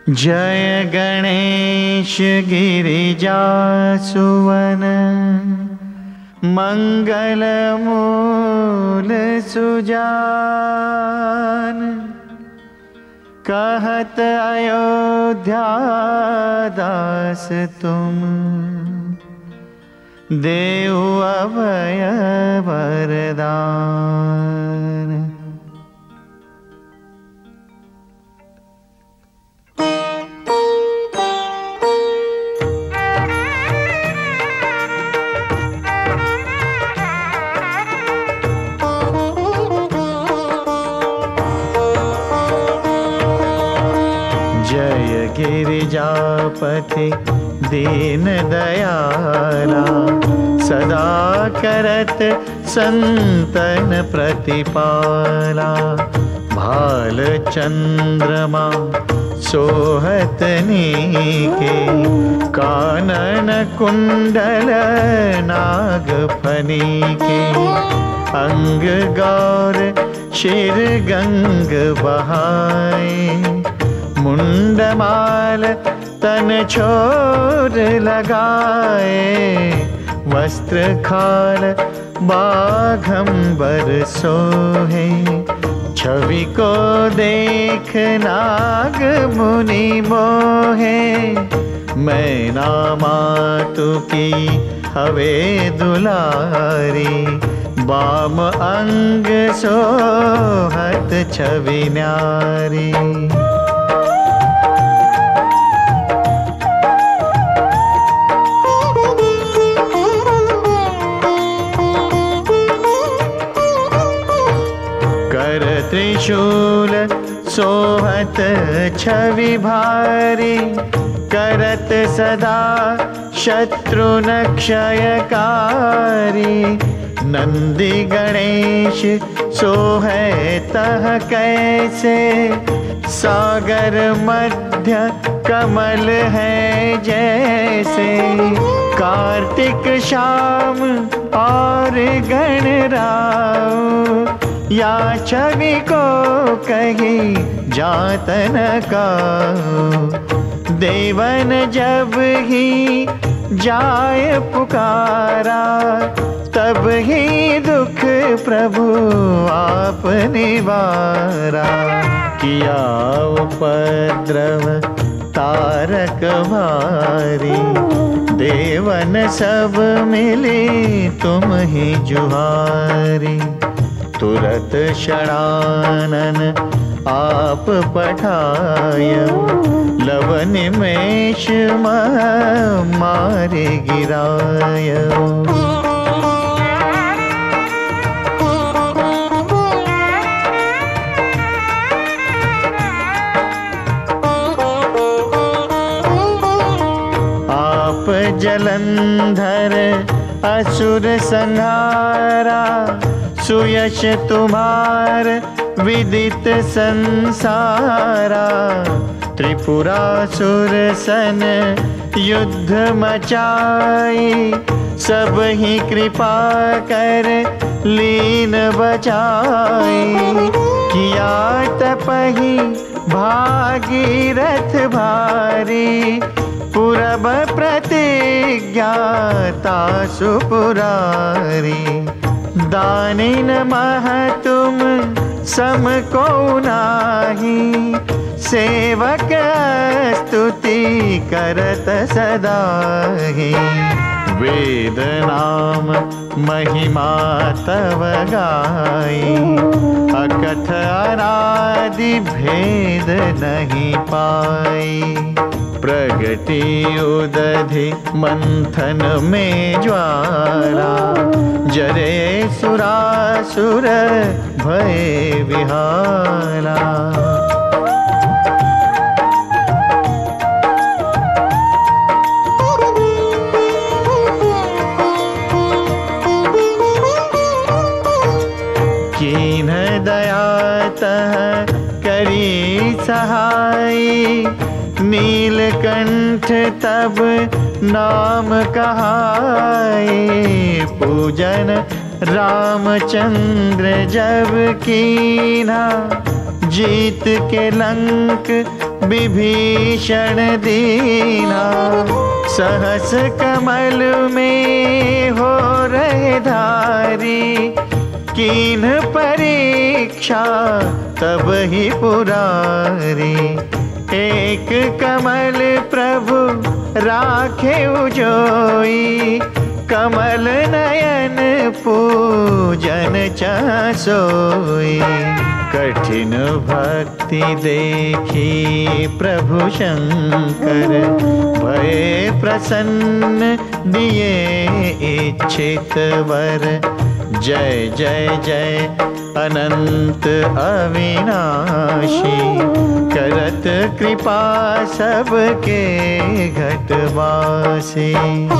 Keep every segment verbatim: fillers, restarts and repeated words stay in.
जय गणेश गिरिजासुवन मंगल मूल सुजान। कहत अयोध्या दास तुम देव अभय वरदान। जय गिरिजापति दीन दयाला, सदा करत संतन प्रतिपाला। भाल चंद्रमा सोहत नीके, कानन कुंडल नाग फनीके। अंग गौर शिर गंग बहाए, मुंडमाल तन छोर लगाए। वस्त्र खाल बाघंबर सोहे, छवि को देख नाग मुनि मोहे। मैना मातु की हवे दुलारी, बाम अंग सोहत छवि न्यारी। त्रिशूल सोहत छवि भारी, करत सदा शत्रुन क्षयकारी। नंदी गणेश सोहे तह कैसे, सागर मध्य कमल है जैसे। कार्तिक शाम और गणराव, या छवि को कही जातन का। देवन जब ही जाय पुकारा, तब ही दुख प्रभु आप निवारा। किया उपद्रव तारक भारी, देवन सब मिली तुम ही जुहारी। तुरत षडानन आप पठाय, लव निमेष मारे गिराय। आप जलंधर असुर संहारा, सुयश तुम्हार विदित संसारा। त्रिपुरासुर सन युद्ध मचाई, सब ही कृपा कर लीन बचाई। किया तपहि भागीरथ भारी, पूरब प्रतिज्ञा तासु पुरारी। दानिन मह तुम सम को नाही, सेवक स्तुति करत सदाहि। वेद नाम महिमा तव गाई, अकथ अनादि भेद नहीं पाई। प्रगति उदधि मंथन में ज्वाला, जरे सुरासुर भय विहाला। कीन दया तह करी सहाई, नीलकंठ तब नाम कहाए। पूजन रामचंद्र जब कीना, जीत के लंक विभीषण दीना। सहस कमल में हो रहे धारी, कीन परीक्षा तब ही पुरारी। एक कमल प्रभु राखे उजोई, कमल नयन पूजन चासोई। कठिन भक्ति देखी प्रभु शंकर, भय प्रसन्न दिए इच्छित वर। जय जय जय अनंत अविनाशी, करत कृपा सबके घटवासी।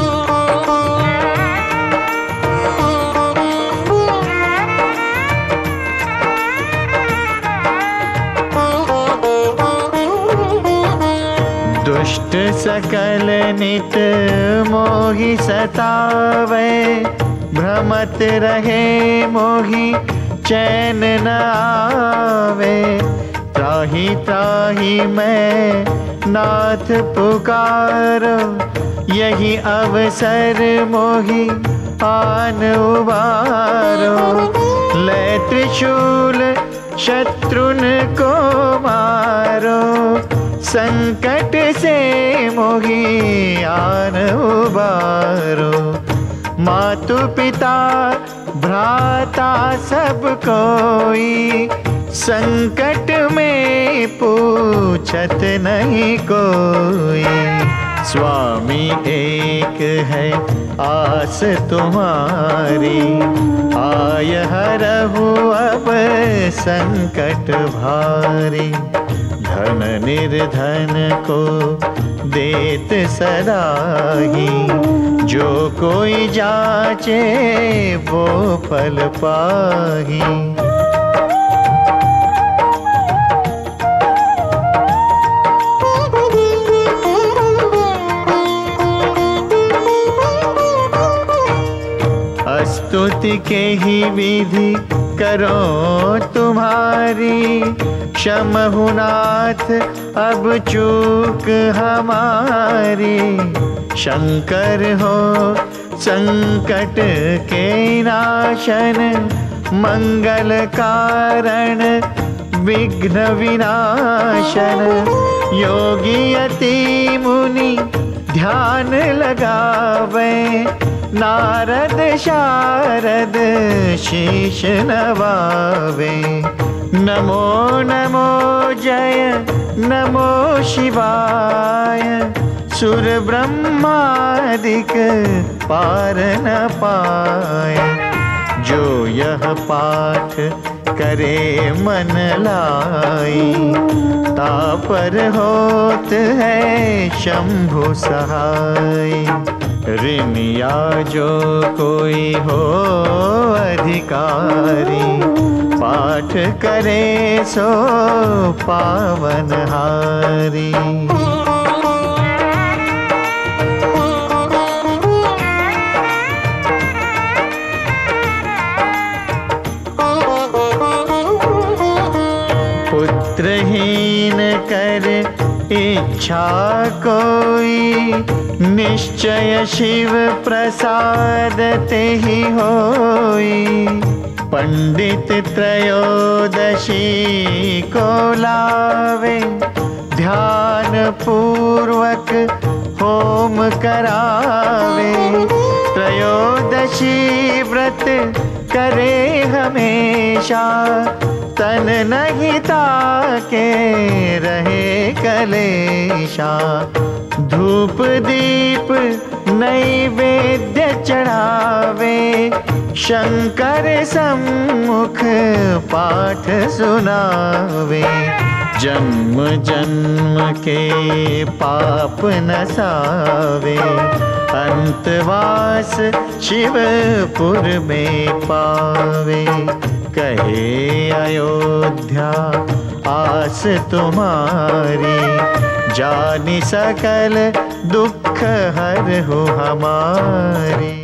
दुष्ट सकल नित मोहि सतावे, भ्रमत रहे मोहि चैन न आवे। त्राहि त्राहि मैं नाथ पुकारो, यही अवसर मोहि आन उबारो। ले त्रिशूल शत्रुन को मारो, संकट से मोहि आन उबारो। मातु पिता भ्राता सब कोई, संकट में पूछत नहीं कोई। स्वामी एक है आस तुम्हारी, आय हरहु अब संकट भारी। धन निर्धन को देत सदाही, जो कोई जाचे वो फल पाही। स्तुति के ही विधि करो तुम्हारी, क्षमहु नाथ अब चूक हमारी। शंकर हो संकट के नाशन, मंगल कारण विघ्न विनाशन। योगी अति मुनि ध्यान लगावे, नारद शारद शीश नवावे। नमो नमो जय नमो शिवाय, सुर ब्रह्मादिक पार न पाए। जो यह पाठ करे मन लाई, तापर होत है शंभु सहाय। ऋणिया जो कोई हो अधिकारी, पाठ करे सो पावन हारी। पुत्रहीन कर इच्छा कोई, निश्चय शिव प्रसाद ते ही होई। पंडित त्रयोदशी को लावे, ध्यान पूर्वक होम करावे। त्रयोदशी व्रत करे हमेशा, तन नहीं ताके रहे कलेशा। धूप दीप नैवेद्य चढ़ावे, शंकर सम्मुख पाठ सुनावे। जन्म जन्म के पाप नसावे, अंतवास शिवपुर में पावे। कहे अयोध्या आस तुम्हारी, जानि सकल दुख हरहु हमारी।